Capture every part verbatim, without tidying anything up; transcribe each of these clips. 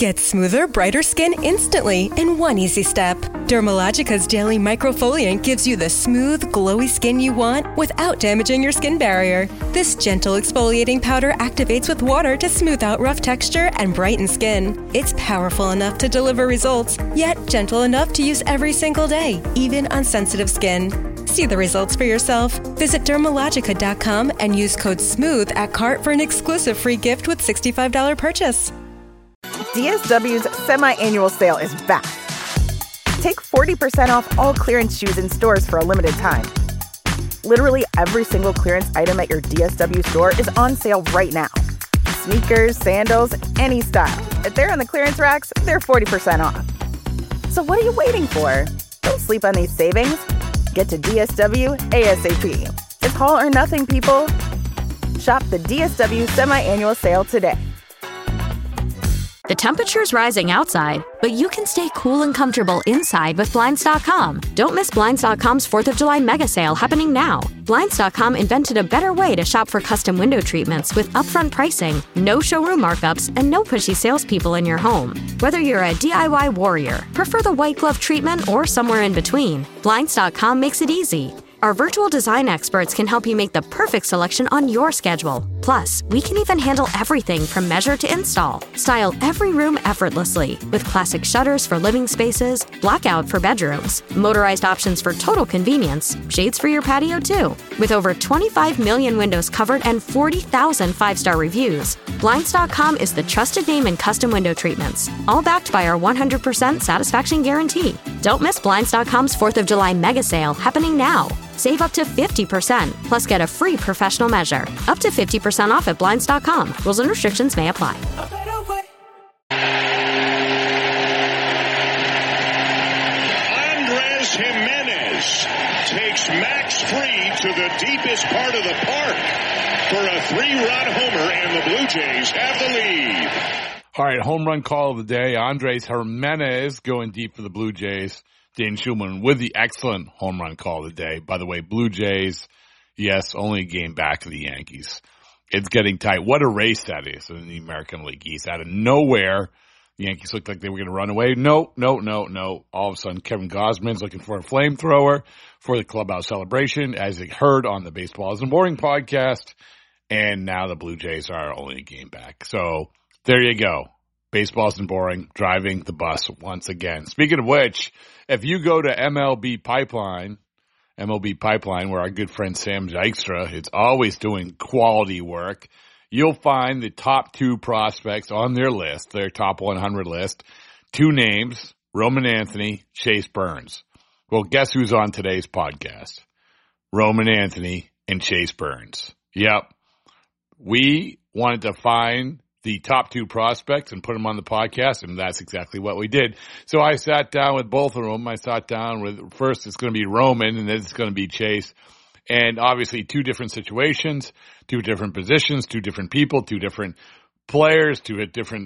Get smoother, brighter skin instantly in one easy step. Dermalogica's daily microfoliant gives you the smooth, glowy skin you want without damaging your skin barrier. This gentle exfoliating powder activates with water to smooth out rough texture and brighten skin. It's powerful enough to deliver results, yet gentle enough to use every single day, even on sensitive skin. See the results for yourself. Visit Dermalogica dot com and use code SMOOTH at cart for an exclusive free gift with sixty-five dollars purchase. D S W's semi-annual sale is back. Take forty percent off all clearance shoes in stores for a limited time. Literally every single clearance item at your D S W store is on sale right now. Sneakers, sandals, any style. If they're on the clearance racks, they're forty percent off. So what are you waiting for? Don't sleep on these savings. Get to D S W ASAP. It's all or nothing, people. Shop the D S W semi-annual sale today. The temperature's rising outside, but you can stay cool and comfortable inside with Blinds dot com. Don't miss Blinds dot com's fourth of July mega sale happening now. Blinds dot com invented a better way to shop for custom window treatments with upfront pricing, no showroom markups, and no pushy salespeople in your home. Whether you're a D I Y warrior, prefer the white glove treatment, or somewhere in between, Blinds dot com makes it easy. Our virtual design experts can help you make the perfect selection on your schedule. Plus, we can even handle everything from measure to install. Style every room effortlessly with classic shutters for living spaces, blackout for bedrooms, motorized options for total convenience, shades for your patio too. With over twenty-five million windows covered and forty thousand five-star reviews, Blinds dot com is the trusted name in custom window treatments, all backed by our one hundred percent satisfaction guarantee. Don't miss Blinds dot com's fourth of July mega sale happening now. Save up to fifty percent, plus get a free professional measure. Up to fifty percent off at Blinds dot com. Rules and restrictions may apply. Andres Gimenez takes Max Fried to the deepest part of the park for a three-run homer, and the Blue Jays have the lead. All right, home run call of the day. Andres Gimenez going deep for the Blue Jays. Dane Schulman with the excellent home run call of the day. By the way, Blue Jays, yes, only a game back to the Yankees. It's getting tight. What a race that is in the American League East. Out of nowhere, the Yankees looked like they were going to run away. No, no, no, no. All of a sudden, Kevin Gausman's looking for a flamethrower for the clubhouse celebration, as it heard on the Baseball Isn't Boring podcast. And now the Blue Jays are only a game back. So there you go. Baseball Isn't Boring, driving the bus once again. Speaking of which, if you go to M L B Pipeline, M L B Pipeline, where our good friend Sam Dykstra is always doing quality work, you'll find the top two prospects on their list, their top one hundred list. Two names, Roman Anthony, Chase Burns. Well, guess who's on today's podcast? Roman Anthony and Chase Burns. Yep. We wanted to find the top two prospects and put them on the podcast, and that's exactly what we did. So I sat down with both of them. I sat down with, first it's going to be Roman, and then it's going to be Chase. And obviously two different situations, two different positions, two different people, two different players, two different,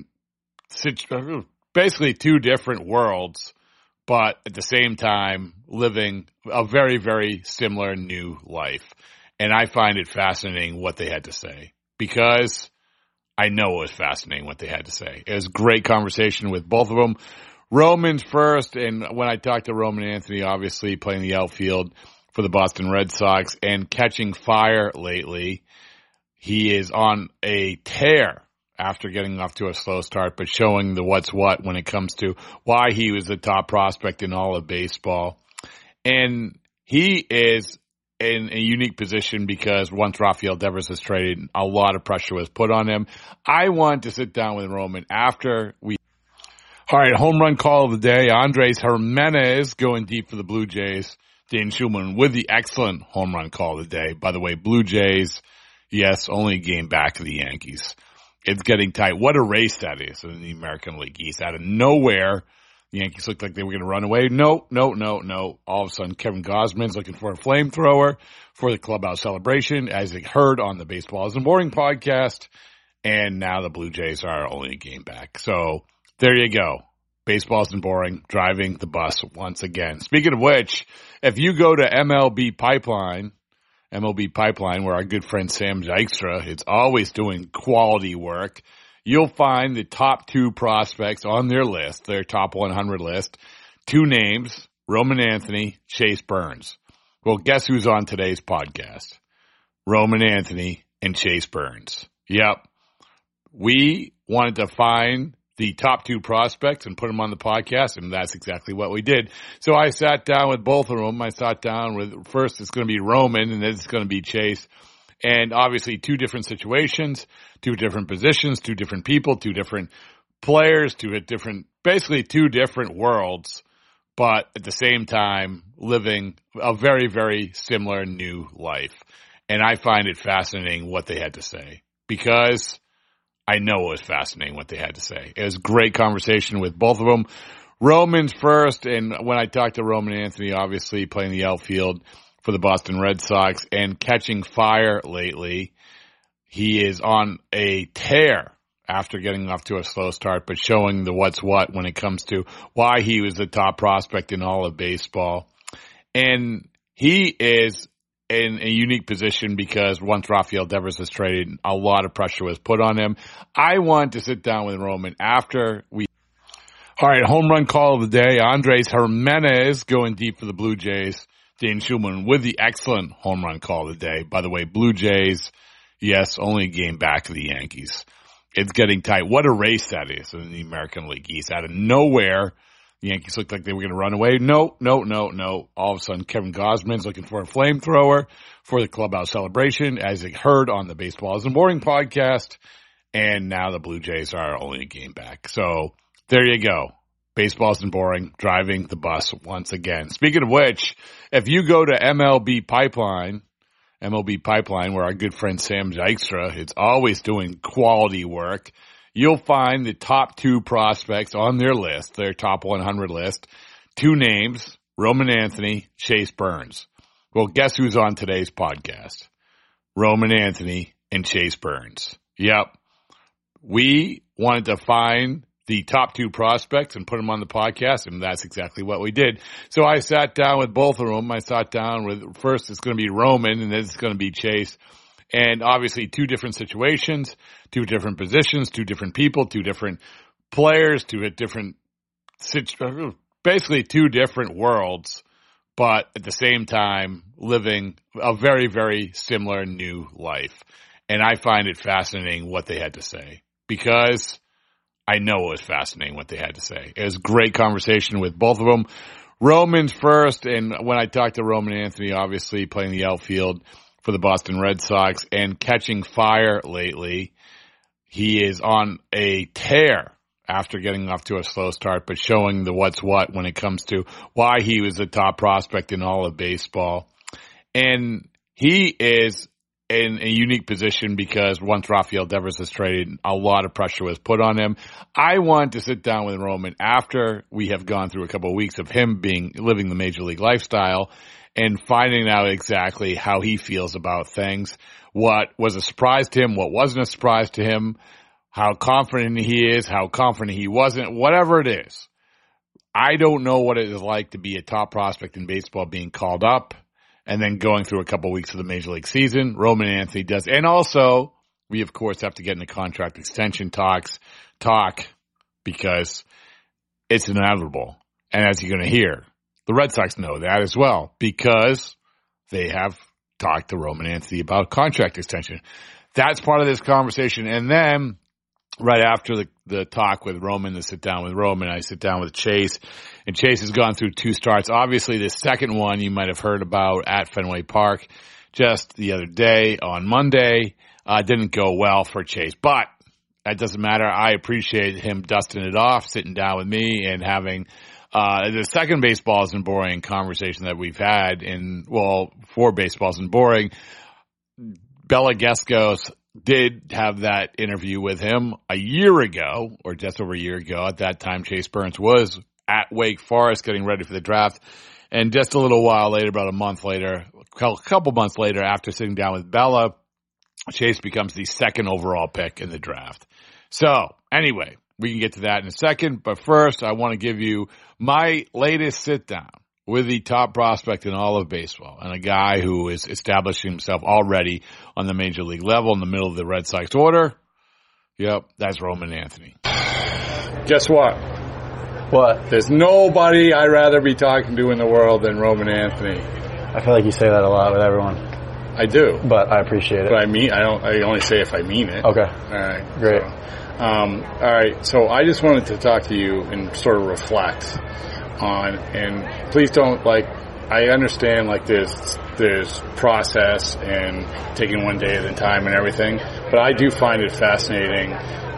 basically two different worlds, but at the same time living a very, very similar new life. And I find it fascinating what they had to say, because I know it was fascinating what they had to say. It was a great conversation with both of them. Roman's first, and when I talked to Roman Anthony, obviously playing the outfield for the Boston Red Sox and catching fire lately, he is on a tear after getting off to a slow start, but showing the what's what when it comes to why he was the top prospect in all of baseball. And he is in a unique position because once Rafael Devers was traded, a lot of pressure was put on him. I want to sit down with Roman after we. All right, home run call of the day. Andres Gimenez going deep for the Blue Jays. Dane Schulman with the excellent home run call of the day. By the way, Blue Jays, yes, only a game back to the Yankees. It's getting tight. What a race that is in the American League East. Out of nowhere, the Yankees looked like they were going to run away. No, no, no, no. All of a sudden, Kevin Gausman's looking for a flamethrower for the clubhouse celebration, as it heard on the Baseball Isn't Boring podcast. And now the Blue Jays are only a game back. So there you go. Baseball Isn't Boring, driving the bus once again. Speaking of which, if you go to M L B Pipeline, M L B Pipeline, where our good friend Sam Dykstra is always doing quality work, you'll find the top two prospects on their list, their top one hundred list. Two names, Roman Anthony, Chase Burns. Well, guess who's on today's podcast? Roman Anthony and Chase Burns. Yep. We wanted to find the top two prospects and put them on the podcast, and that's exactly what we did. So I sat down with both of them. I sat down with, first it's going to be Roman, and then it's going to be Chase. And obviously two different situations, two different positions, two different people, two different players, two different, basically two different worlds, but at the same time living a very, very similar new life. And I find it fascinating what they had to say, because I know it was fascinating what they had to say. It was a great conversation with both of them. Roman's first, and when I talked to Roman Anthony, obviously playing the outfield for the Boston Red Sox and catching fire lately. He is on a tear after getting off to a slow start, but showing the what's what when it comes to why he was the top prospect in all of baseball. And he is in a unique position because once Rafael Devers was traded, a lot of pressure was put on him. I want to sit down with Roman after we... All right, home run call of the day. Andres Giménez going deep for the Blue Jays. Dane Schulman with the excellent home run call of the day. By the way, Blue Jays, yes, only a game back of the Yankees. It's getting tight. What a race that is in the American League East. Out of nowhere, the Yankees looked like they were going to run away. No, no, no, no. All of a sudden, Kevin Gausman's looking for a flamethrower for the clubhouse celebration, as it heard on the Baseball Isn't Boring podcast. And now the Blue Jays are only a game back. So there you go. Baseball Isn't Boring, driving the bus once again. Speaking of which, if you go to M L B Pipeline, M L B Pipeline, where our good friend Sam Dykstra is always doing quality work, you'll find the top two prospects on their list, their top one hundred list. Two names, Roman Anthony, Chase Burns. Well, guess who's on today's podcast? Roman Anthony and Chase Burns. Yep. We wanted to find the top two prospects and put them on the podcast, and that's exactly what we did. So I sat down with both of them. I sat down with, first it's going to be Roman, and then it's going to be Chase. And obviously two different situations, two different positions, two different people, two different players, two different, basically two different worlds, but at the same time living a very, very similar new life. And I find it fascinating what they had to say, because I know it was fascinating what they had to say. It was a great conversation with both of them. Roman's first, and when I talked to Roman Anthony, obviously playing the outfield for the Boston Red Sox and catching fire lately, he is on a tear after getting off to a slow start, but showing the what's what when it comes to why he was the top prospect in all of baseball. And he is in a unique position because once Rafael Devers was traded, a lot of pressure was put on him. I wanted to sit down with Roman after we have gone through a couple of weeks of him being living the major league lifestyle and finding out exactly how he feels about things, what was a surprise to him, what wasn't a surprise to him, how confident he is, how confident he wasn't, whatever it is. I don't know what it is like to be a top prospect in baseball being called up and then going through a couple of weeks of the Major League season. Roman Anthony does. And also, we, of course, have to get into contract extension talks, talk, because it's inevitable. And as you're going to hear, the Red Sox know that as well, because they have talked to Roman Anthony about contract extension. That's part of this conversation. And then right after the, the talk with Roman, the sit down with Roman, I sit down with Chase, and Chase has gone through two starts. Obviously, the second one you might have heard about at Fenway Park just the other day on Monday uh, didn't go well for Chase, but that doesn't matter. I appreciate him dusting it off, sitting down with me, and having uh the second Baseball Isn't Boring conversation that we've had in, well, for Baseball Isn't Boring. Bella Gescos did have that interview with him a year ago, or just over a year ago. At that time, Chase Burns was at Wake Forest getting ready for the draft. And just a little while later, about a month later, a couple months later, after sitting down with Bella, Chase becomes the second overall pick in the draft. So anyway, we can get to that in a second. But first, I want to give you my latest sit down with the top prospect in all of baseball, and a guy who is establishing himself already on the major league level in the middle of the Red Sox order. Yep, that's Roman Anthony. Guess what? What? There's nobody I'd rather be talking to in the world than Roman Anthony. I feel like you say that a lot with everyone. I do. But I appreciate it. But I mean, I don't, I only say if I mean it. Okay. All right. Great. So, um, all right. So I just wanted to talk to you and sort of reflect on, and please don't, like, I understand, like, there's, there's process and taking one day at a time and everything, but I do find it fascinating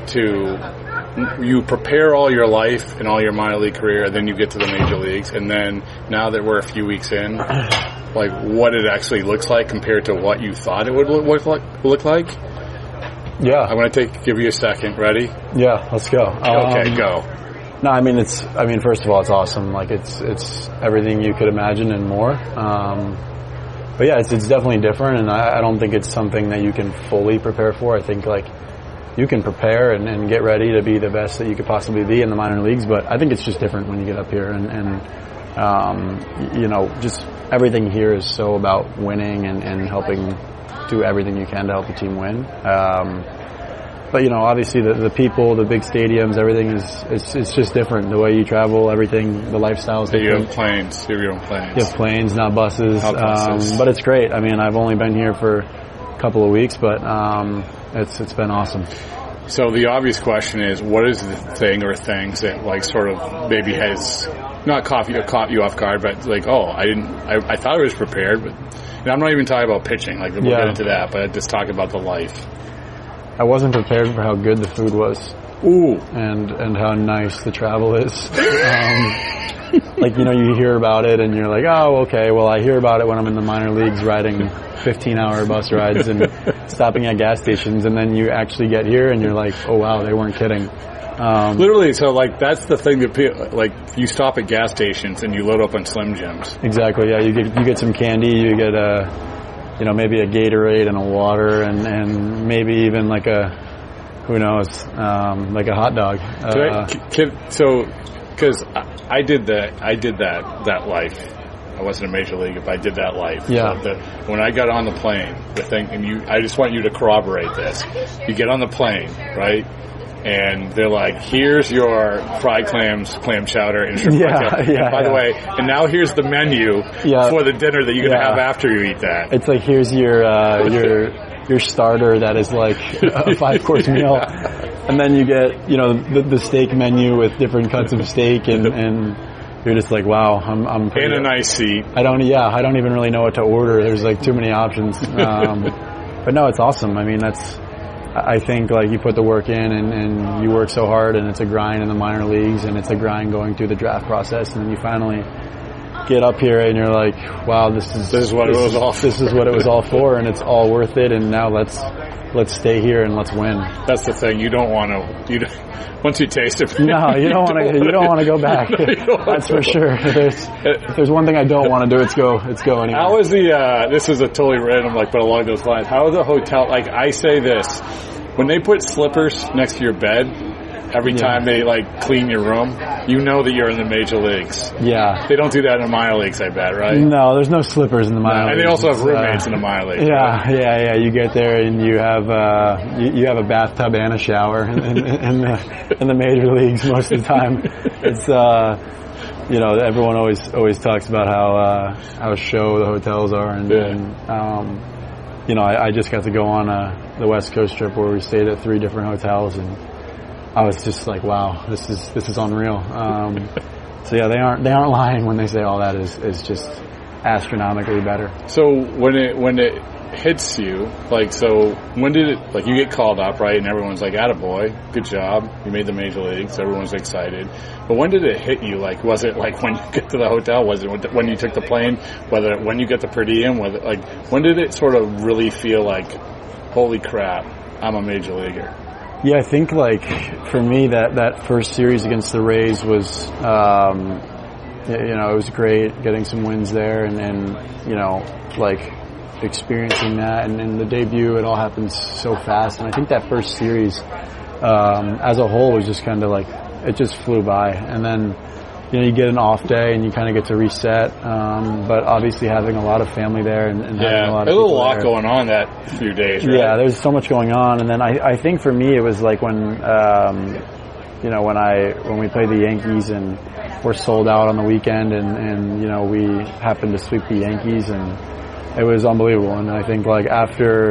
to, you prepare all your life and all your minor league career, and then you get to the major leagues, and then now that we're a few weeks in, like, what it actually looks like compared to what you thought it would look like, look like. Yeah. I'm going to take, give you a second. Ready? Yeah, let's go. Okay, um, go. No, I mean, it's, I mean, first of all, it's awesome. Like, it's, it's everything you could imagine and more. Um, but yeah, it's, it's definitely different, and I, I don't think it's something that you can fully prepare for. I think, like, you can prepare and, and get ready to be the best that you could possibly be in the minor leagues, but I think it's just different when you get up here, and, and um, you know, just everything here is so about winning and, and helping do everything you can to help the team win. Um, But, you know, obviously the, the people, the big stadiums, everything is, it's, it's just different. The way you travel, everything, the lifestyle is different. You have planes. You have your own planes. You have planes, not buses. Not buses. Um, but it's great. I mean, I've only been here for a couple of weeks, but um, it's it's been awesome. So the obvious question is, what is the thing or things that, like, sort of maybe has not caught you, caught you off guard, but like, oh, I didn't, I, I thought I was prepared, but and I'm not even talking about pitching. Like, we'll yeah. get into that, but just talk about the life. I wasn't prepared for how good the food was. Ooh. And, and how nice the travel is. Um, like, you know, you hear about it and you're like, oh, okay, well, I hear about it when I'm in the minor leagues riding fifteen hour bus rides and stopping at gas stations, and then you actually get here and you're like, oh, wow, they weren't kidding. Um, Literally, so, like, that's the thing that people, like, you stop at gas stations and you load up on Slim Jims. Exactly, yeah, you get, you get some candy, you get a, you know, maybe a Gatorade and a water, and, and maybe even like a, who knows, um, like a hot dog. Uh, can, can, so, because I, I did that, I did that, that life. I wasn't a major league, if I did that life. Yeah. So the, when I got on the plane, the thing, and you, I just want you to corroborate this. You get on the plane, right? And they're like, here's your fried clams, clam chowder, and shrimp yeah, cocktail. yeah, and by yeah. the way, and now here's the menu yeah. for the dinner that you're going to yeah. have after you eat that. It's like, here's your, uh, your, your starter that is like a five course meal. Yeah. And then you get, you know, the, the steak menu with different cuts of steak, and, and you're just like, wow, I'm, I'm pretty, and a nice seat. I don't, yeah, I don't even really know what to order. There's like too many options. Um, but no, it's awesome. I mean, that's, I think, like, you put the work in and, and you work so hard, and it's a grind in the minor leagues, and it's a grind going through the draft process, and then you finally get up here and you're like, wow, this is this is what this it was is, all for. This is what it was all for, and it's all worth it, and now let's let's stay here and let's win. That's the thing. You don't want to. You don't, once you taste it, no, you don't want to. You don't want to go back. That's for sure. If there's if there's one thing I don't want to do, it's go. It's go anywhere. How is the? Uh, this is a totally random, like, but along those lines. How is the hotel? Like, I say this. When they put slippers next to your bed, every yeah. time they, like, clean your room, you know that you're in the major leagues. Yeah. They don't do that in the minor leagues, I bet, right? No, there's no slippers in the minor no, leagues. And they also have It's, roommates uh, in the minor leagues. Yeah, right? yeah, yeah. You get there and you have uh, you, you have a bathtub and a shower in, in, in the in the major leagues most of the time. It's uh, you know, everyone always always talks about how uh, how show the hotels are, and, yeah. and um, you know, I, I just got to go on a, the West Coast trip where we stayed at three different hotels, and I was just like, wow, this is this is unreal. Um, so yeah, they aren't they aren't lying when they say all that is is just astronomically better. So when it when it hits you, like, so when did it, like, you get called up, right, and everyone's like, attaboy, good job, you made the major leagues, everyone's excited. But when did it hit you? Like, was it like when you get to the hotel? Was it when you took the plane? Whether when you get the per diem? Whether, like, when did it sort of really feel like, holy crap, I'm a major leaguer? Yeah, I think, like, for me, that, that first series against the Rays was, um, you know, it was great getting some wins there, and, and you know, like, experiencing that, and in the debut, it all happened so fast. And I think that first series, um, as a whole, was just kind of like, it just flew by. And then, you know, you get an off day and you kind of get to reset. Um, but obviously having a lot of family there and, and yeah, having a lot of there's a little lot there. going on that few days, right? Yeah, there's so much going on. And then I, I think for me it was like when, um, you know, when I when we played the Yankees and we're sold out on the weekend and, and you know, we happened to sweep the Yankees and it was unbelievable. And I think like after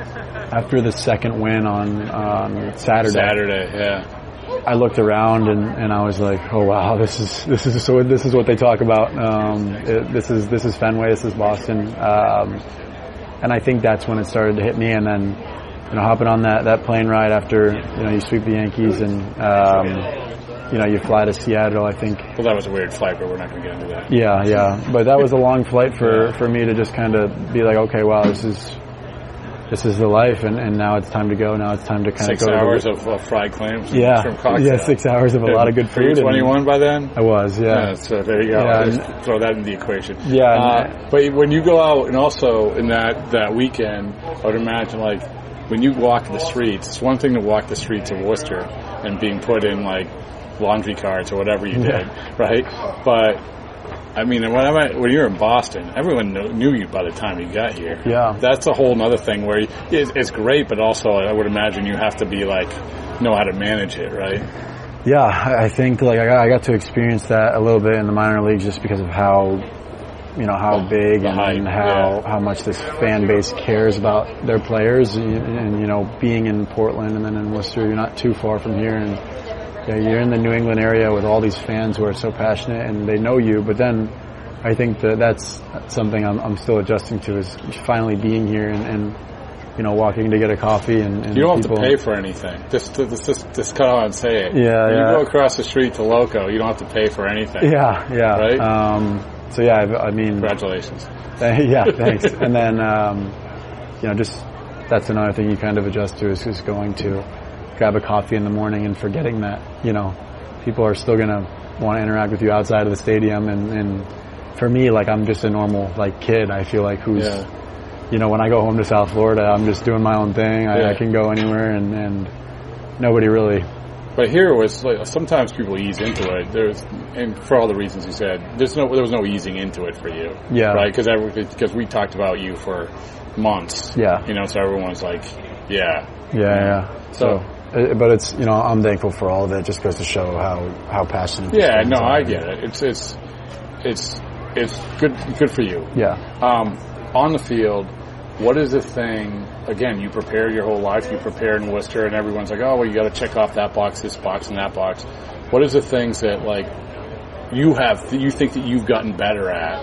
after the second win on on Saturday, Saturday, yeah. I looked around and, and I was like, oh wow, this is this is so this is what they talk about. Um, it, this is this is Fenway, this is Boston, um, and I think that's when it started to hit me. And then, you know, hopping on that, that plane ride after you know you sweep the Yankees and um, you know you fly to Seattle. I think. Well, that was a weird flight, but we're not going to get into that. Yeah, yeah, but that was a long flight for for me to just kind of be like, okay, wow, this is. This is the life, and, and now it's time to go. Now it's time to kind six of go. Six hours to of uh, fried clams. Yeah, from cocktail. yeah, six hours of a lot of good food. Were you twenty-one by then? I was, yeah. yeah so there you go. Yeah, Just throw that in the equation. Yeah. Uh, but when you go out, and also in that, that weekend, I would imagine like when you walk the streets, it's one thing to walk the streets of Worcester and being put in like laundry carts or whatever you did, yeah. right? But I mean, when, I, when you're in Boston, everyone knew, knew you by the time you got here. Yeah. That's a whole other thing where you, it's, it's great, but also I would imagine you have to be like, know how to manage it, right? Yeah, I think like I got, I got to experience that a little bit in the minor leagues just because of how, you know, how big and, and how, yeah. how much this fan base cares about their players. And, and, you know, being in Portland and then in Worcester, you're not too far from here. And yeah, you're in the New England area with all these fans who are so passionate and they know you. But then I think that that's something I'm, I'm still adjusting to is finally being here and, and you know, walking to get a coffee and, and you don't people. have to pay for anything. Just, just, just, just cut out and say it. Yeah, when yeah. you go across the street to Loco, you don't have to pay for anything. Yeah, yeah. Right? Um, so yeah, I, I mean. Congratulations. Yeah, thanks. And then, um, you know, just that's another thing you kind of adjust to is just going to grab a coffee in the morning and forgetting that, you know, people are still going to want to interact with you outside of the stadium. And, and for me, like, I'm just a normal, like, kid, I feel like, who's, yeah. you know, when I go home to South Florida, I'm just doing my own thing. I, yeah. I can go anywhere and, and nobody really. But here was, like, sometimes people ease into it. There's, and for all the reasons you said, there's no, there was no easing into it for you. Yeah. Right? Because because we talked about you for months. Yeah. You know, so everyone's like, yeah. Yeah, yeah. So. so But it's, you know, I'm thankful for all of it. It just goes to show how, how passionate. Yeah, no, I get it. It's it's it's it's good good for you. Yeah. Um, on the field, what is the thing? Again, you prepare your whole life. You prepare in Worcester, and everyone's like, "Oh, well, you got to check off that box, this box, and that box." What is the things that like you have that you think that you've gotten better at?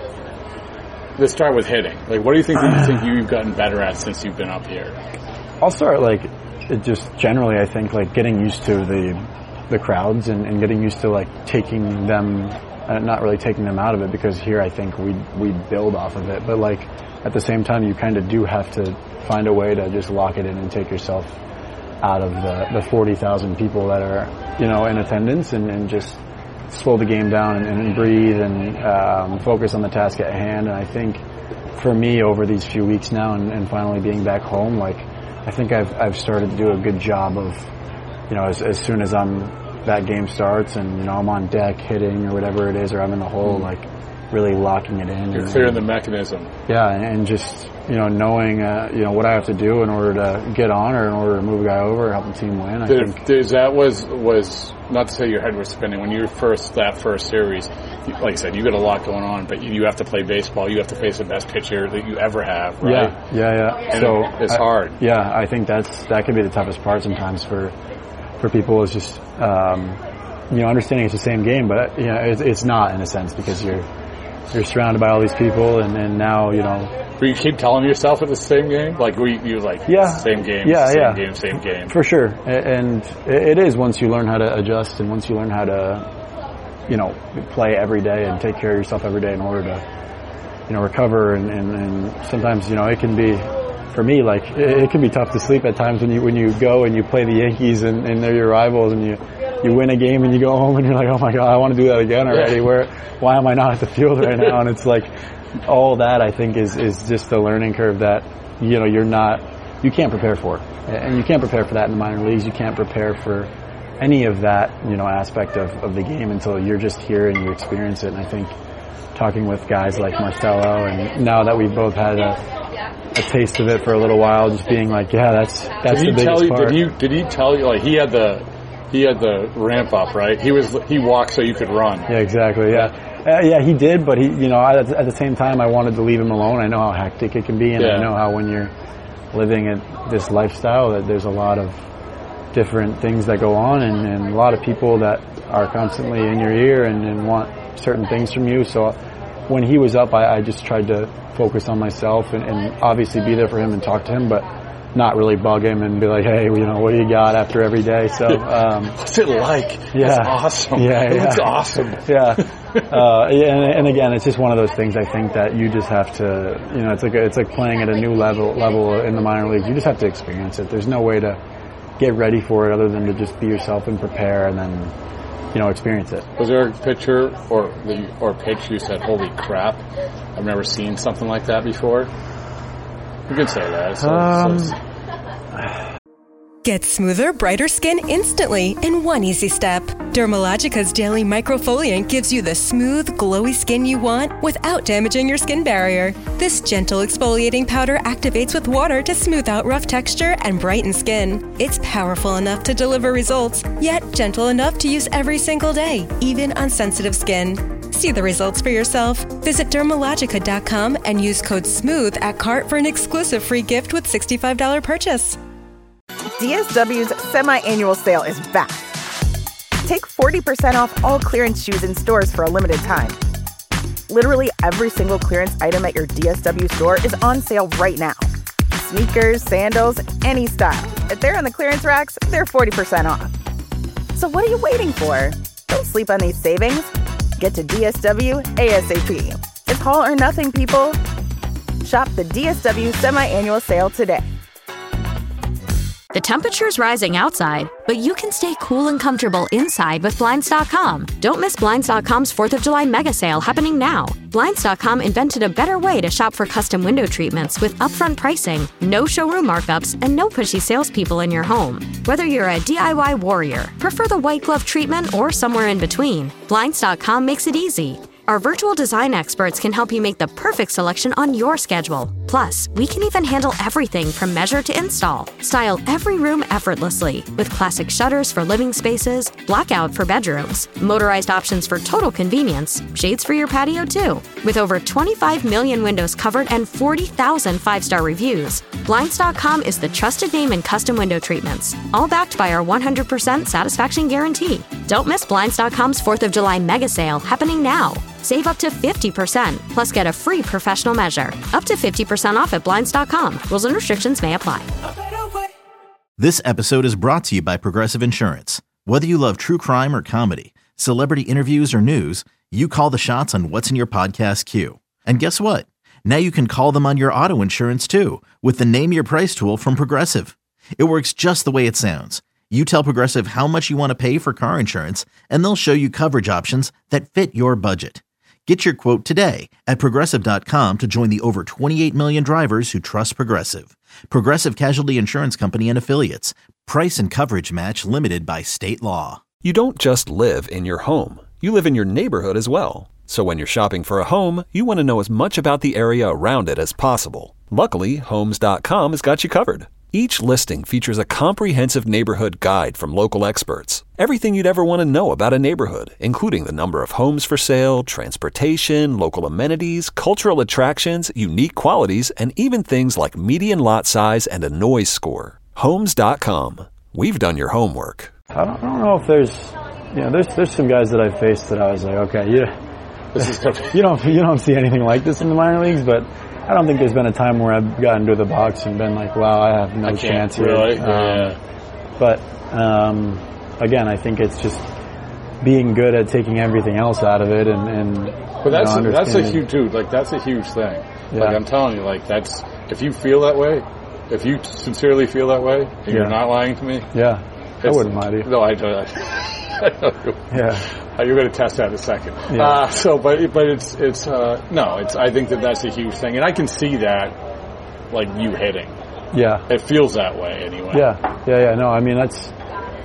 Let's start with hitting. Like, what do you think that you think you've gotten better at since you've been up here? I'll start like. It just generally, I think, like getting used to the the crowds and, and getting used to like taking them, uh, not really taking them out of it, because here I think we we build off of it. But like at the same time, you kind of do have to find a way to just lock it in and take yourself out of the, the forty thousand people that are, you know, in attendance and, and just slow the game down and, and breathe and um, focus on the task at hand. And I think for me over these few weeks now and, and finally being back home, like. I think I've I've started to do a good job of, you know, as as soon as I'm that game starts and you know I'm on deck hitting or whatever it is or I'm in the hole, like really locking it in. You're clearing the mechanism. Yeah, and, and just you know knowing uh, you know what I have to do in order to get on or in order to move a guy over, help the team win. I did, think did, that was was not to say your head was spinning when you were first that first series. Like I said, you got a lot going on, but you have to play baseball. You have to face the best pitcher that you ever have, right? Yeah, yeah, yeah. And so it's I, hard. Yeah, I think that's that can be the toughest part sometimes for for people is just um, you know understanding it's the same game, but you know it's, it's not in a sense because you're you're surrounded by all these people, and then now you know. But you keep telling yourself it's the same game, like we you like yeah, same game, yeah, same yeah. game, same game. For sure, and it is once you learn how to adjust and once you learn how to. You know, play every day and take care of yourself every day in order to, you know, recover. And, and, and sometimes, you know, it can be, for me, like, it, it can be tough to sleep at times when you when you go and you play the Yankees and, and they're your rivals and you, you win a game and you go home and you're like, oh my God, I want to do that again already. Yeah. Where, why am I not at the field right now? And it's like, all that I think is, is just a learning curve that, you know, you're not, you can't prepare for. And you can't prepare for that in the minor leagues. You can't prepare for, any of that, you know, aspect of, of the game until you're just here and you experience it. And I think talking with guys like Marcelo, and now that we've both had a, a taste of it for a little while, just being like, yeah, that's that's did the he biggest tell you, part. Did he did he tell you, like, he had the he had the ramp up, right? He was he walked so you could run. Yeah, exactly. Yeah, uh, yeah, he did, but he, you know, at, at the same time, I wanted to leave him alone. I know how hectic it can be, and yeah. I know how when you're living at this lifestyle that there's a lot of different things that go on, and, and a lot of people that are constantly in your ear and, and want certain things from you. So when he was up, I, I just tried to focus on myself and, and obviously be there for him and talk to him, but not really bug him and be like, hey, you know, what do you got after every day? So, um, what's it like? Yeah, it's awesome. Yeah, it yeah. looks awesome. Yeah, uh, yeah, and, and again, it's just one of those things. I think that you just have to, you know, it's like a, it's like playing at a new level level in the minor leagues. You just have to experience it. There's no way to get ready for it other than to just be yourself and prepare, and then, you know, experience it. Was there a picture or the or pitch you said, "Holy crap, I've never seen something like that before"? You could say that. So, um, so Get smoother, brighter skin instantly in one easy step. Dermalogica's Daily Microfoliant gives you the smooth, glowy skin you want without damaging your skin barrier. This gentle exfoliating powder activates with water to smooth out rough texture and brighten skin. It's powerful enough to deliver results, yet gentle enough to use every single day, even on sensitive skin. See the results for yourself. Visit Dermalogica dot com and use code SMOOTH at cart for an exclusive free gift with sixty-five dollars purchase. D S W's semi-annual sale is back. Take forty percent off all clearance shoes in stores for a limited time. Literally every single clearance item at your D S W store is on sale right now. Sneakers, sandals, any style. If they're on the clearance racks, they're forty percent off. So what are you waiting for? Don't sleep on these savings. Get to D S W ASAP. It's all or nothing, people. Shop the D S W semi-annual sale today. The temperature's rising outside, but you can stay cool and comfortable inside with Blinds dot com. Don't miss Blinds dot com's fourth of July mega sale happening now. Blinds dot com invented a better way to shop for custom window treatments with upfront pricing, no showroom markups, and no pushy salespeople in your home. Whether you're a D I Y warrior, prefer the white glove treatment, or somewhere in between, Blinds dot com makes it easy. Our virtual design experts can help you make the perfect selection on your schedule. Plus, we can even handle everything from measure to install. Style every room effortlessly with classic shutters for living spaces, blackout for bedrooms, motorized options for total convenience, shades for your patio too. With over twenty-five million windows covered and forty thousand five-star reviews, Blinds dot com is the trusted name in custom window treatments, all backed by our one hundred percent satisfaction guarantee. Don't miss Blinds dot com's fourth of July mega sale happening now. Save up to fifty percent, plus get a free professional measure. Up to fifty percent off at Blinds dot com. Rules and restrictions may apply. This episode is brought to you by Progressive Insurance. Whether you love true crime or comedy, celebrity interviews or news, you call the shots on what's in your podcast queue. And guess what? Now you can call them on your auto insurance too with the Name Your Price tool from Progressive. It works just the way it sounds. You tell Progressive how much you want to pay for car insurance, and they'll show you coverage options that fit your budget. Get your quote today at Progressive dot com to join the over twenty-eight million drivers who trust Progressive. Progressive Casualty Insurance Company and Affiliates. Price and coverage match limited by state law. You don't just live in your home. You live in your neighborhood as well. So when you're shopping for a home, you want to know as much about the area around it as possible. Luckily, Homes dot com has got you covered. Each listing features a comprehensive neighborhood guide from local experts. Everything you'd ever want to know about a neighborhood, including the number of homes for sale, transportation, local amenities, cultural attractions, unique qualities, and even things like median lot size and a noise score. Homes dot com. We've done your homework. I don't, I don't know if there's, you know, there's there's some guys that I faced that I was like, okay, you, this is tough. you don't you don't see anything like this in the minor leagues, but I don't think there's been a time where I've gotten to the box and been like, wow, I have no I chance here. Really? Um, yeah. But um, again, I think it's just being good at taking everything else out of it, and, and but that's you know, a, that's a huge dude. Like that's a huge thing. Yeah. Like I'm telling you, like that's if you feel that way, if you sincerely feel that way, and yeah. you're not lying to me. Yeah, I wouldn't lie to you. No, I don't. I know. Yeah. You're going to test that in a second. Yeah. Uh, so, but but it's it's uh, no, it's. I think that that's a huge thing, and I can see that, like you hitting. Yeah. It feels that way anyway. Yeah, yeah, yeah. No, I mean that's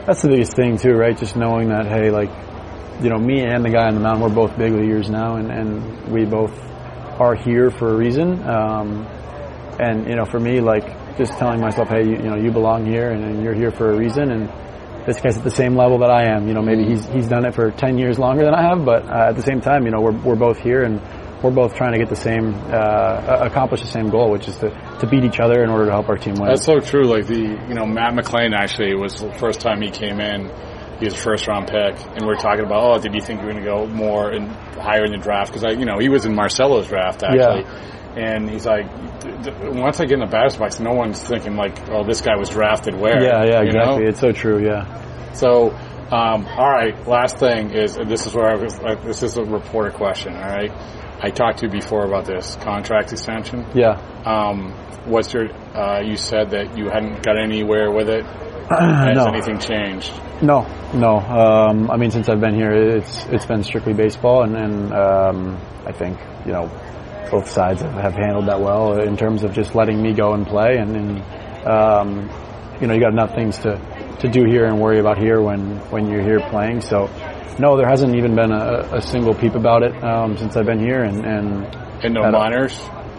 that's the biggest thing too, right? Just knowing that, hey, like, you know, me and the guy on the mound, we're both big leaguers now, and, and we both are here for a reason. Um, and, you know, for me, like, just telling myself, hey, you, you know, you belong here, and, and you're here for a reason, and this guy's at the same level that I am. You know, maybe he's he's done it for ten years longer than I have, but uh, at the same time, you know, we're we're both here, and we're both trying to get the same, uh, accomplish the same goal, which is to, to beat each other in order to help our team win. That's so true. Like the, you know, Matt McLean actually was the first time he came in. He was a first round pick, and we we're talking about, oh, did you think you were going to go more and higher in the draft? Because I, you know, he was in Marcelo's draft actually, yeah. And he's like, once I get in the batter's box, no one's thinking like, oh, this guy was drafted where? Yeah, yeah, exactly. Know? It's so true. Yeah. So, um, all right. Last thing is, and this is where I was. Like, this is a reporter question. All right. I talked to you before about this contract extension. Yeah. Um, what's your? Uh, you said that you hadn't got anywhere with it. Has no. anything changed? No, no. Um, I mean, since I've been here, it's it's been strictly baseball, and, and um, I think you know both sides have, have handled that well in terms of just letting me go and play, and, and um, you know you got enough things to, to do here and worry about here when, when you're here playing. So, no, there hasn't even been a, a single peep about it um, since I've been here, and and, and no minors.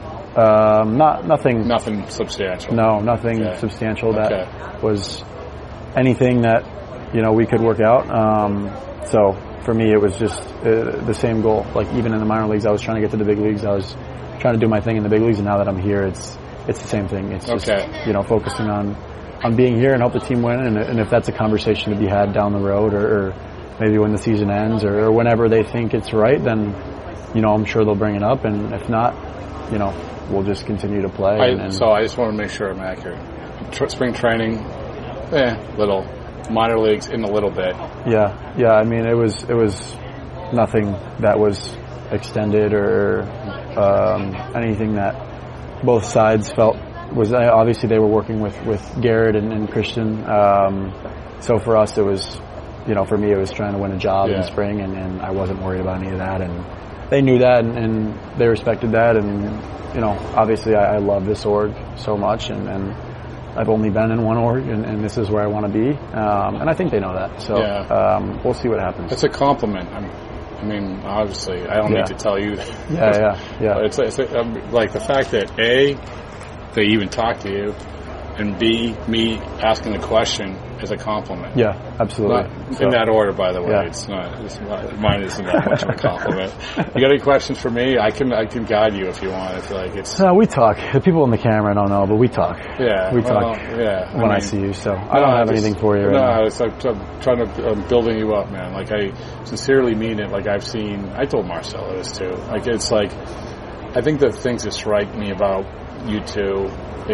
Um, not nothing. Nothing substantial. No, nothing okay. substantial that okay. was anything that you know we could work out. Um, so for me, it was just uh, the same goal. Like even in the minor leagues, I was trying to get to the big leagues. I was trying to do my thing in the big leagues, and now that I'm here, it's it's the same thing. It's just okay. you know focusing on on being here and help the team win. And, and if that's a conversation to be had down the road, or, or maybe when the season ends, or, or whenever they think it's right, then you know I'm sure they'll bring it up. And if not, you know. We'll just continue to play. I, and, and so I just want to make sure I'm accurate. Tr- spring training, eh, little. Minor leagues in a little bit. Yeah, yeah. I mean, it was it was nothing that was extended or um, anything that both sides felt was. Obviously, they were working with with Garrett and, and Christian. Um, so for us, it was, you know, for me, it was trying to win a job yeah. in spring, and, and I wasn't worried about any of that. And they knew that, and, and they respected that, and. You know, obviously I, I love this org so much, and, and I've only been in one org, and, and this is where I want to be, um, and I think they know that. So yeah. um, we'll see what happens. It's a compliment. I'm, I mean, obviously, I don't yeah. need to tell you that. Yeah, yeah, yeah. It's, it's um, like the fact that A, they even talk to you, and B, me asking the question is a compliment. Yeah, absolutely. Not so, in that order, by the way. Yeah. It's not. It's not. Mine isn't that much of a compliment. You got any questions for me? I can. I can guide you if you want. I feel like it's. No, we talk. The people on the camera don't know, but we talk. Yeah, we well, talk. Yeah, when I, mean, I see you, so I no, don't have just, anything for you. Right no, now. it's like I'm trying to. I'm building you up, man. Like I sincerely mean it. Like I've seen. I told Marcelo this too. Like it's like. I think the things that strike me about you two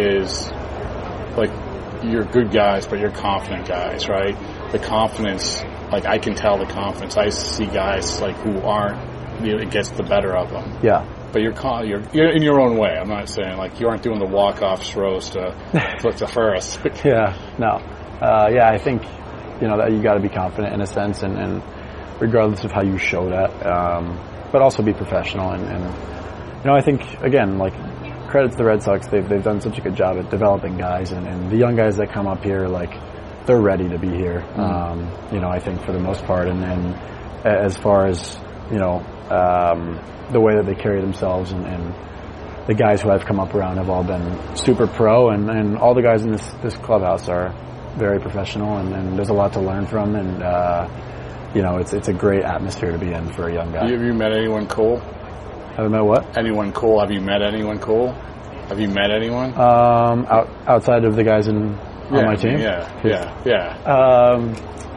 is like. You're good guys, but you're confident guys, right? The confidence, like I can tell the confidence. I see guys like who aren't, you know, it gets the better of them. Yeah. But you're, you're you're in your own way. I'm not saying like you aren't doing the walk-off throws to to, to first. Yeah. No. Uh, yeah, I think you know that you got to be confident in a sense, and, and regardless of how you show that, um, but also be professional. And, and you know, I think again, like. Credit to the Red Sox, they've they've done such a good job at developing guys, and, and the young guys that come up here, like they're ready to be here. Mm. Um, you know, I think for the most part, and, and as far as you know, um, the way that they carry themselves, and, and the guys who I've come up around have all been super pro, and, and all the guys in this this clubhouse are very professional, and, and there's a lot to learn from, and uh, you know, it's it's a great atmosphere to be in for a young guy. Have you met anyone cool? Have you met what? Anyone cool? Have you met anyone cool? Have you met anyone? Um, out, outside of the guys in yeah, on my team? Yeah, yeah, yeah. Um,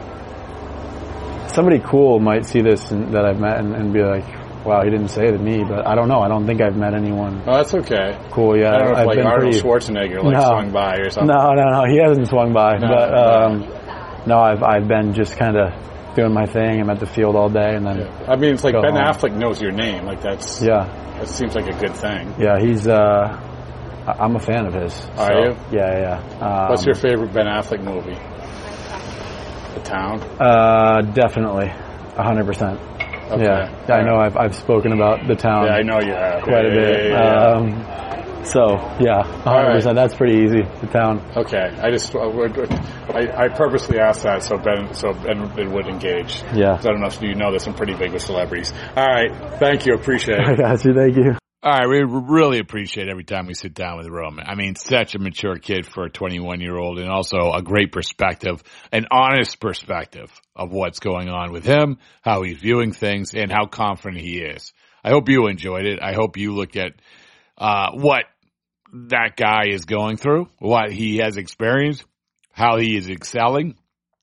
somebody cool might see this and, that I've met and, and be like, wow, he didn't say it to me, but I don't know. I don't think I've met anyone. Oh, that's okay. Cool, yeah. I don't know if I've like been Arnold pretty, Schwarzenegger like no, swung by or something. No, no, no. He hasn't swung by. No, but um, no. no, I've I've been just kind of doing my thing. I'm at the field all day, and then yeah. I mean, it's like Ben home. Affleck knows your name. Like that's yeah. That seems like a good thing. Yeah, he's. Uh, I'm a fan of his. Are so, you? Yeah, yeah. Um, What's your favorite Ben Affleck movie? The Town. Uh, definitely, a hundred percent. Okay. Yeah, I know. I've I've spoken about The Town. Yeah, I know you have. Quite yeah, a bit. Yeah, yeah, yeah. Um, So, yeah, one hundred percent. Right. That's pretty easy, the town. Okay. I just, I, I purposely asked that so Ben, so Ben would engage. Yeah. I don't know if you know this, I'm pretty big with celebrities. All right. Thank you. Appreciate it. I got you. Thank you. All right. We really appreciate every time we sit down with Roman. I mean, such a mature kid for a twenty-one-year-old, and also a great perspective, an honest perspective of what's going on with him, how he's viewing things, and how confident he is. I hope you enjoyed it. I hope you look at uh, what that guy is going through, what he has experienced, how he is excelling,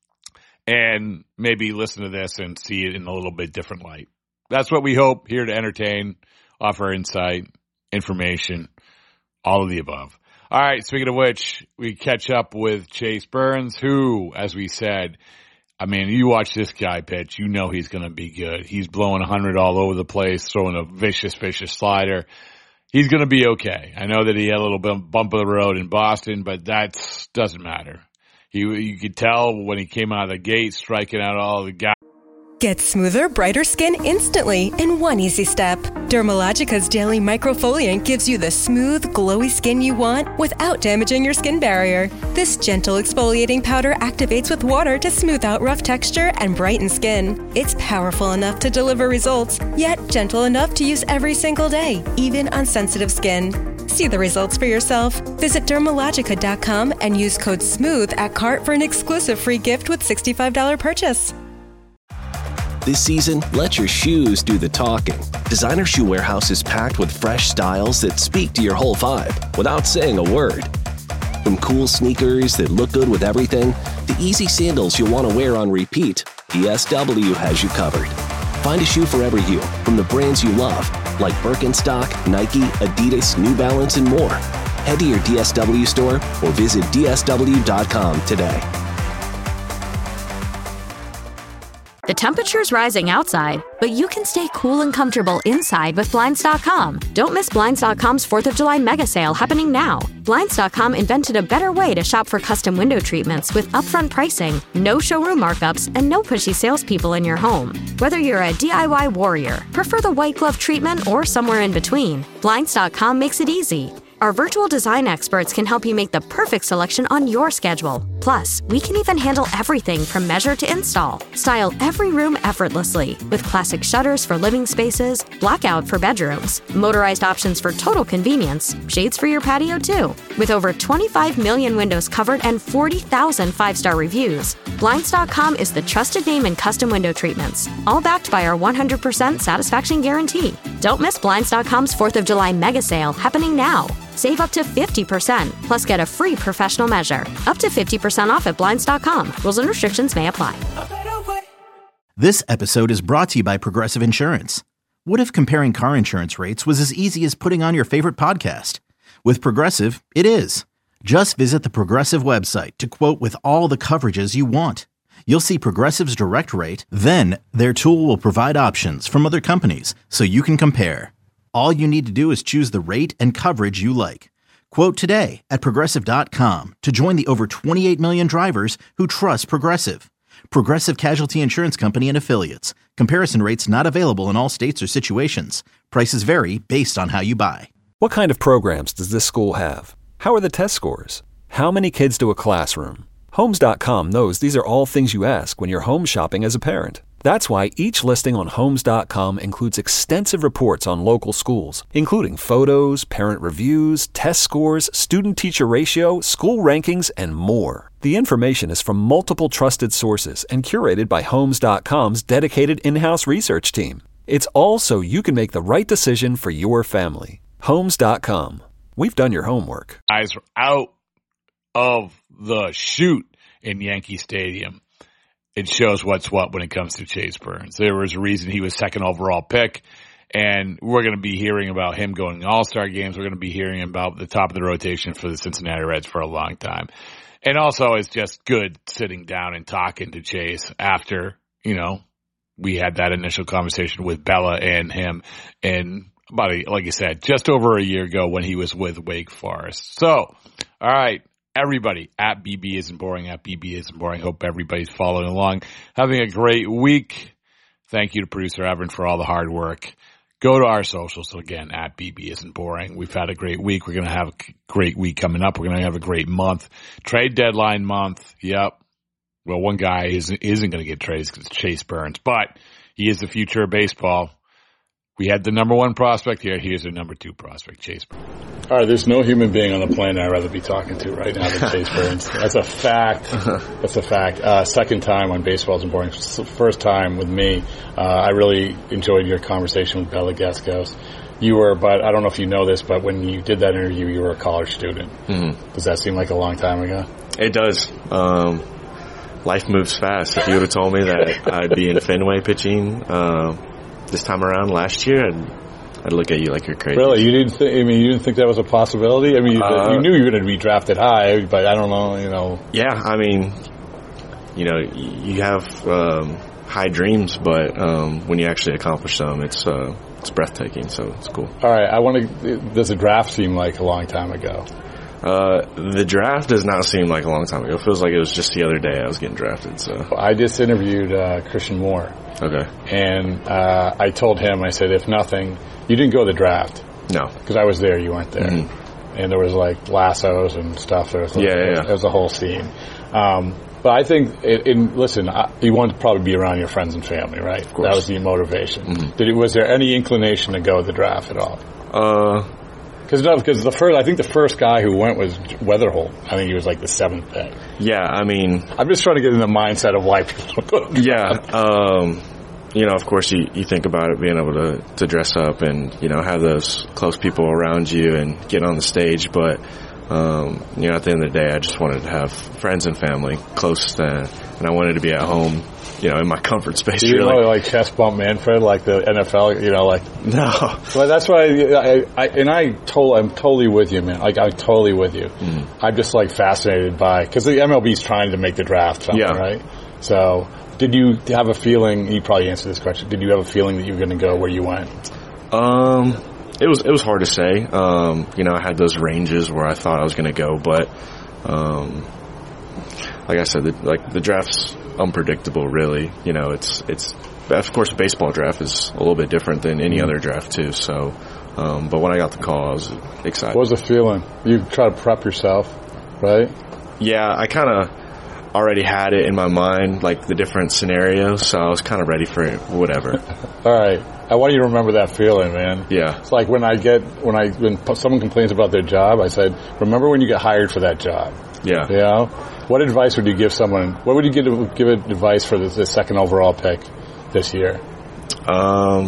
and maybe listen to this and see it in a little bit different light. That's what we hope, here to entertain, offer insight, information, all of the above. All right, speaking of which, we catch up with Chase Burns, who, as we said, I mean, you watch this guy pitch, you know he's going to be good. He's blowing one hundred all over the place, throwing a vicious, vicious slider. He's going to be okay. I know that he had a little bit bump of the road in Boston, but that doesn't matter. He, you could tell when he came out of the gate, striking out all the guys. Get smoother, brighter skin instantly in one easy step. Dermalogica's Daily Microfoliant gives you the smooth, glowy skin you want without damaging your skin barrier. This gentle exfoliating powder activates with water to smooth out rough texture and brighten skin. It's powerful enough to deliver results, yet gentle enough to use every single day, even on sensitive skin. See the results for yourself. Visit Dermalogica dot com and use code SMOOTH at cart for an exclusive free gift with sixty-five dollars purchase. This season, let your shoes do the talking. Designer Shoe Warehouse is packed with fresh styles that speak to your whole vibe without saying a word. From cool sneakers that look good with everything, to easy sandals you'll want to wear on repeat, D S W has you covered. Find a shoe for every you from the brands you love, like Birkenstock, Nike, Adidas, New Balance, and more. Head to your D S W store or visit D S W dot com today. The temperature's rising outside, but you can stay cool and comfortable inside with Blinds dot com. Don't miss Blinds dot com's fourth of July mega sale happening now. Blinds dot com invented a better way to shop for custom window treatments with upfront pricing, no showroom markups, and no pushy salespeople in your home. Whether you're a D I Y warrior, prefer the white glove treatment, or somewhere in between, Blinds dot com makes it easy. Our virtual design experts can help you make the perfect selection on your schedule. Plus, we can even handle everything from measure to install. Style every room effortlessly with classic shutters for living spaces, blackout for bedrooms, motorized options for total convenience, shades for your patio too. With over twenty-five million windows covered and forty thousand five-star reviews, Blinds dot com is the trusted name in custom window treatments, all backed by our one hundred percent satisfaction guarantee. Don't miss Blinds dot com's fourth of July mega sale happening now. Save up to fifty percent, plus get a free professional measure. Up to fifty percent off at Blinds dot com. Rules and restrictions may apply. This episode is brought to you by Progressive Insurance. What if comparing car insurance rates was as easy as putting on your favorite podcast? With Progressive, it is. Just visit the Progressive website to quote with all the coverages you want. You'll see Progressive's direct rate, then their tool will provide options from other companies so you can compare. All you need to do is choose the rate and coverage you like. Quote today at Progressive dot com to join the over twenty-eight million drivers who trust Progressive. Progressive Casualty Insurance Company and Affiliates. Comparison rates not available in all states or situations. Prices vary based on how you buy. What kind of programs does this school have? How are the test scores? How many kids do a classroom? Homes dot com knows these are all things you ask when you're home shopping as a parent. That's why each listing on Homes dot com includes extensive reports on local schools, including photos, parent reviews, test scores, student-teacher ratio, school rankings, and more. The information is from multiple trusted sources and curated by Homes dot com's dedicated in-house research team. It's all so you can make the right decision for your family. Homes dot com. We've done your homework. Guys are out of the chute in Yankee Stadium. It shows what's what when it comes to Chase Burns. There was a reason he was second overall pick, and we're going to be hearing about him going to All-Star games. We're going to be hearing about the top of the rotation for the Cincinnati Reds for a long time. And also, it's just good sitting down and talking to Chase after, you know, we had that initial conversation with Bella and him, and about, a, like you said, just over a year ago when he was with Wake Forest. So, all right. Everybody at B B Isn't Boring, at B B Isn't Boring. Hope everybody's following along, having a great week. Thank you to producer Evan for all the hard work. go to our socials. So again, at B B Isn't Boring. We've had a great week. We're going to have a great week coming up. We're going to have a great month. Trade deadline month. Yep. Well, one guy isn't, isn't going to get trades because it's Chase Burns, but he is the future of baseball. We had the number one prospect here. Here's the number two prospect, Chase Burns. All right, there's no human being on the planet I'd rather be talking to right now than Chase Burns. That's a fact. That's a fact. Uh, second time on Baseball Isn't Boring. First time with me. Uh, I really enjoyed your conversation with Bella Geskos. You were, but I don't know if you know this, but when you did that interview, you were a college student. Mm-hmm. Does that seem like a long time ago? It does. Um, life moves fast. If you would have told me that I'd be in Fenway pitching uh, this time around last year, I'd, I'd look at you like you're crazy. Really? You didn't think, I mean, you didn't think that was a possibility? I mean, uh, you knew you were going to be drafted high, but I don't know, you know. Yeah, I mean, you know, you have um, high dreams, but um, when you actually accomplish them, it's uh, it's breathtaking, so it's cool. All right, I want to, does the draft seem like a long time ago? Uh, the draft does not seem like a long time ago. It feels like it was just the other day I was getting drafted. So I just interviewed uh, Christian Moore. Okay. And uh, I told him, I said, if nothing, you didn't go to the draft. No. Because I was there, you weren't there. Mm-hmm. And there was like lassos and stuff. There was like, yeah, yeah, yeah. There was a whole scene. Um, but I think, it, in, listen, I, you want to probably be around your friends and family, right? Of course. That was the motivation. Mm-hmm. Did it, was there any inclination to go to the draft at all? Uh... Because no, because the first, I think the first guy who went was Weatherholt. I think he was like the seventh pick. Yeah, I mean, I'm just trying to get in the mindset of why people go to yeah, um, you know, of course, you, you think about it being able to to dress up and you know have those close people around you and get on the stage, but um, you know, at the end of the day, I just wanted to have friends and family close, to, and I wanted to be at home. You know, in my comfort space. You really. know, like chest bump Manfred, like the N F L. You know, like no. Well, that's why. I, I, I and I told, I'm totally with you, man. Like I'm totally with you. Mm. I'm just like fascinated by because the M L B is trying to make the draft, something, yeah. right? So, did you have a feeling? You probably answered this question. Did you have a feeling that you were going to go where you went? Um, it was it was hard to say. Um, you know, I had those ranges where I thought I was going to go, but um, like I said, the, like the draft's unpredictable, really. You know, it's it's of course a baseball draft is a little bit different than any other draft too. So, um, but when I got the call, I was excited. What was the feeling? You try to prep yourself, right? Yeah, I kind of already had it in my mind, like the different scenarios. So I was kind of ready for it, whatever. All right, I want you to remember that feeling, man. Yeah, it's like when I get when I when someone complains about their job, I said, remember when you get hired for that job. Yeah. You know? What advice would you give someone? What would you give give advice for the, the second overall pick this year? Um,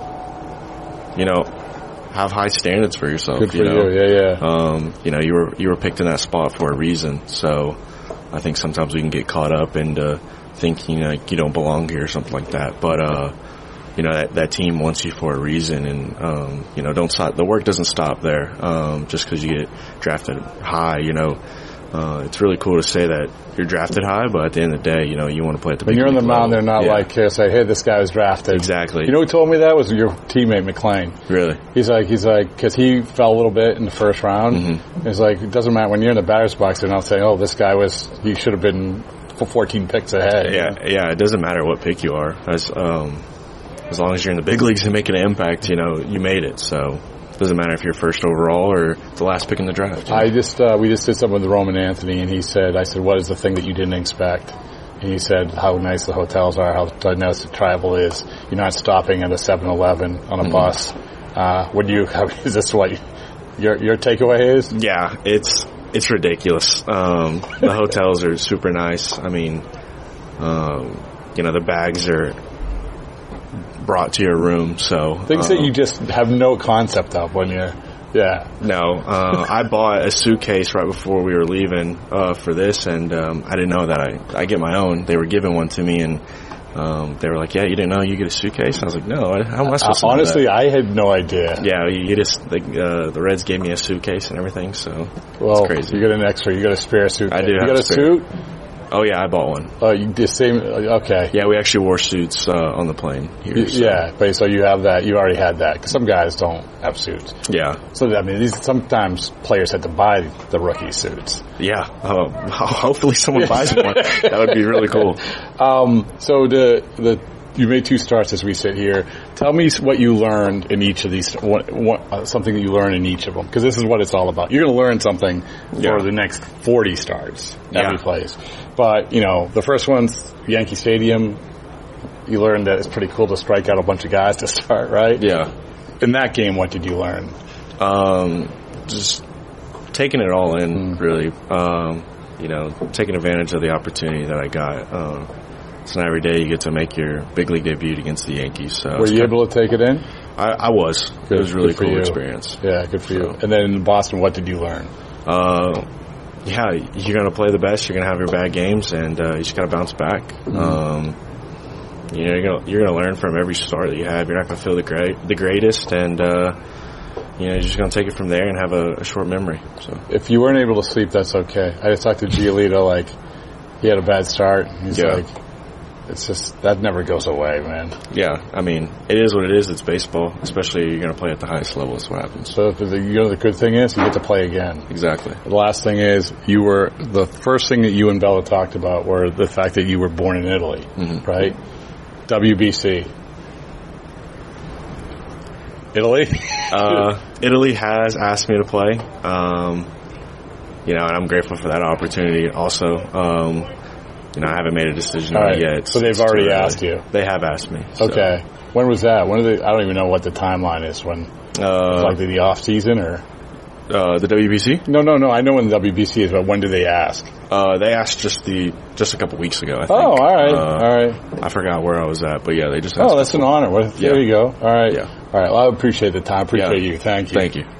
you know, have high standards for yourself. Good for you, know? you, yeah, yeah. Um, you know, you were you were picked in that spot for a reason. So, I think sometimes we can get caught up into thinking like you don't belong here or something like that. But uh, you know, that that team wants you for a reason, and um, you know, don't stop. The work doesn't stop there. Um, just because you get drafted high, you know. Uh, it's really cool to say that you're drafted high, but at the end of the day, you know, you want to play at the when big you're on the mound, level. they're not yeah. like, here, say, hey, this guy was drafted. Exactly. You know who told me that? Was your teammate, McClain. Really? He's like, he's like, because he fell a little bit in the first round. Mm-hmm. He's like, it doesn't matter. When you're in the batter's box, they're not saying, oh, this guy was, he should have been fourteen picks ahead. Yeah, yeah, it doesn't matter what pick you are. As, um, as long as you're in the big leagues and making an impact, you know, you made it. So it doesn't matter if you're first overall or the last pick in the draft. You know? I just, uh, we just did something with Roman Anthony, and he said, I said, what is the thing that you didn't expect? And he said how nice the hotels are, how nice the travel is. You're not stopping at a seven eleven on a mm-hmm. bus. Uh, what do you, how, is this what your, your takeaway is? Yeah, it's, it's ridiculous. Um, the hotels are super nice. I mean, um, you know, the bags are brought to your room, so things um, that you just have no concept of when you're yeah no uh I bought a suitcase right before we were leaving uh for this, and um I didn't know that I I get my own. They were giving one to me, and um they were like, yeah, you didn't know you get a suitcase? I was like, no, how am I supposed uh, to honestly know that? I had no idea. Yeah, you, you just like uh the Reds gave me a suitcase and everything, so well, it's crazy. You got an extra, you got a spare suitcase. I do. You have got a, a suit? Oh yeah, I bought one. Oh, you the same? Okay. Yeah, we actually wore suits uh, on the plane here. So. Yeah, but so you have that. You already had that. Because some guys don't have suits. Yeah. So I mean, these sometimes players have to buy the rookie suits. Yeah. Uh, hopefully someone buys one. That would be really cool. Um, so the the you made two starts as we sit here. Tell me what you learned in each of these, what, what, uh, something that you learned in each of them, because this is what it's all about. You're going to learn something yeah. for the next forty starts that yeah. he plays. But, you know, the first one's Yankee Stadium. You learned that it's pretty cool to strike out a bunch of guys to start, right? Yeah. In that game, what did you learn? Um, just taking it all in, mm. really. Um, you know, taking advantage of the opportunity that I got. Um, so now every day you get to make your big league debut against the Yankees. So were you able to take it in? I, I was. Good, it was a really cool you. experience. Yeah, good for you. And then in Boston, what did you learn? Uh, yeah, you're going to play the best. You're going to have your bad games, and uh, you just got to bounce back. Mm-hmm. Um, you know, you're going you're to learn from every start that you have. You're not going to feel the great, the greatest, and uh, you know, you're just going to take it from there and have a, a short memory. So, if you weren't able to sleep, that's okay. I just talked to Giolito, like, he had a bad start. He's yeah. like, it's just, that never goes away, man. Yeah, I mean, it is what it is. It's baseball, especially you're going to play at the highest level. That's what happens. So, the, you know, the good thing is you get to play again. Exactly. The last thing is you were, the first thing that you and Bella talked about were the fact that you were born in Italy, mm-hmm. right? W B C. Italy? uh, Italy has asked me to play. Um, you know, and I'm grateful for that opportunity also. Um, you know, I haven't made a decision on right. it yet. So they've already asked you? They have asked me. So. Okay. When was that? When did they, I don't even know what the timeline is. When? Uh, like the off season or? Uh, the W B C? No, no, no. I know when the W B C is, but when did they ask? Uh, they asked just the just a couple weeks ago, I think. Oh, all right, uh, all right. I forgot where I was at, but yeah, they just asked. Oh, that's an honor. Well, there yeah. you go. All right. Yeah. All right. Well, I appreciate the time. Appreciate yeah. you. Thank you. Thank you.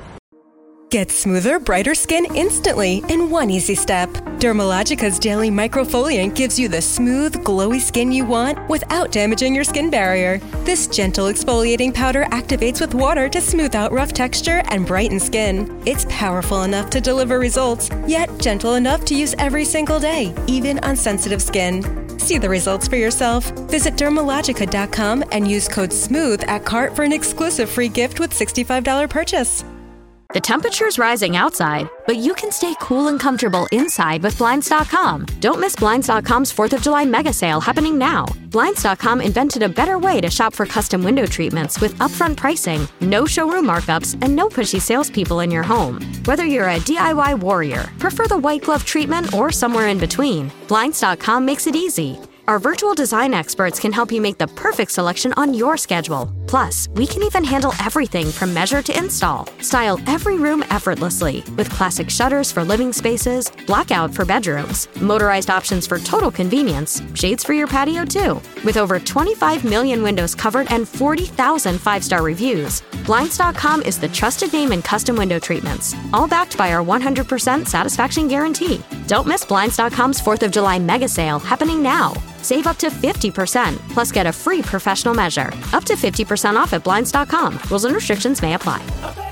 Get smoother, brighter skin instantly in one easy step. Dermalogica's Daily Microfoliant gives you the smooth, glowy skin you want without damaging your skin barrier. This gentle exfoliating powder activates with water to smooth out rough texture and brighten skin. It's powerful enough to deliver results, yet gentle enough to use every single day, even on sensitive skin. See the results for yourself. Visit Dermalogica dot com and use code SMOOTH at cart for an exclusive free gift with sixty-five dollars purchase. The temperature's rising outside, but you can stay cool and comfortable inside with Blinds dot com. Don't miss Blinds dot com's fourth of July mega sale happening now. Blinds dot com invented a better way to shop for custom window treatments with upfront pricing, no showroom markups, and no pushy salespeople in your home. Whether you're a D I Y warrior, prefer the white glove treatment, or somewhere in between, Blinds dot com makes it easy. Our virtual design experts can help you make the perfect selection on your schedule. Plus, we can even handle everything from measure to install. Style every room effortlessly with classic shutters for living spaces, blackout for bedrooms, motorized options for total convenience, shades for your patio too. With over twenty-five million windows covered and forty thousand five-star reviews, Blinds dot com is the trusted name in custom window treatments, all backed by our one hundred percent satisfaction guarantee. Don't miss Blinds dot com's fourth of July mega sale happening now. Save up to fifty percent, plus get a free professional measure. Up to fifty percent off at Blinds dot com. Rules and restrictions may apply.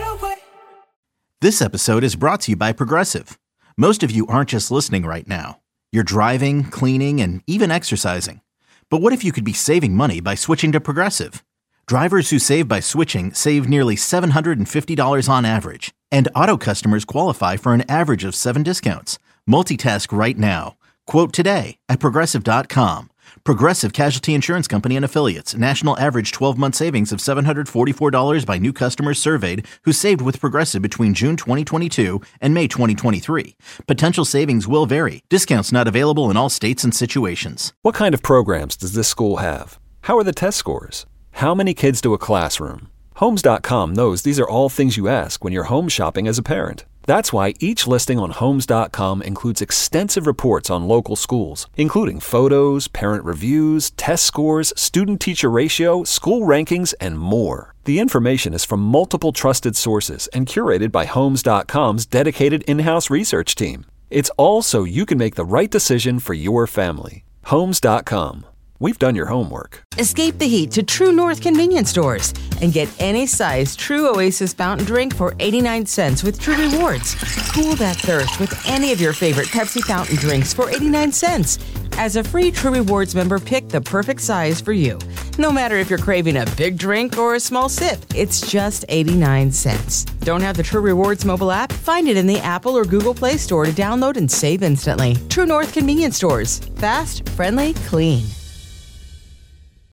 This episode is brought to you by Progressive. Most of you aren't just listening right now. You're driving, cleaning, and even exercising. But what if you could be saving money by switching to Progressive? Drivers who save by switching save nearly seven hundred fifty dollars on average. And auto customers qualify for an average of seven discounts. Multitask right now. Quote today at Progressive dot com. Progressive Casualty Insurance Company and Affiliates. National average twelve-month savings of seven hundred forty-four dollars by new customers surveyed who saved with Progressive between June twenty twenty-two and May twenty twenty-three. Potential savings will vary. Discounts not available in all states and situations. What kind of programs does this school have? How are the test scores? How many kids do a classroom? Homes dot com knows these are all things you ask when you're home shopping as a parent. That's why each listing on Homes dot com includes extensive reports on local schools, including photos, parent reviews, test scores, student-teacher ratio, school rankings, and more. The information is from multiple trusted sources and curated by Homes dot com's dedicated in-house research team. It's all so you can make the right decision for your family. Homes dot com. We've done your homework. Escape the heat to True North convenience stores and get any size True Oasis fountain drink for eighty-nine cents with True Rewards. Cool that thirst with any of your favorite Pepsi fountain drinks for eighty-nine cents. As a free True Rewards member, pick the perfect size for you. No matter if you're craving a big drink or a small sip, it's just eighty-nine cents. Don't have the True Rewards mobile app? Find it in the Apple or Google Play Store to download and save instantly. True North convenience stores. Fast, friendly, clean.